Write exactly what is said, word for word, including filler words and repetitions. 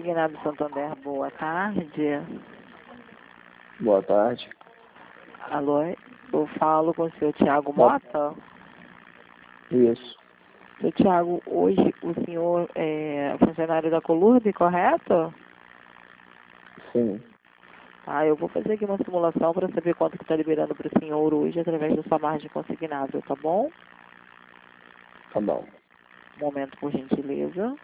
Consignado Santander, boa tarde. Boa tarde. Alô, eu falo com o senhor Tiago Mota. Isso. Seu Tiago, hoje o senhor é funcionário da Colurde, correto? Sim. Ah, eu vou fazer aqui uma simulação para saber quanto que está liberando para o senhor hoje através da sua margem consignável, tá bom? Tá bom. Um momento, por gentileza.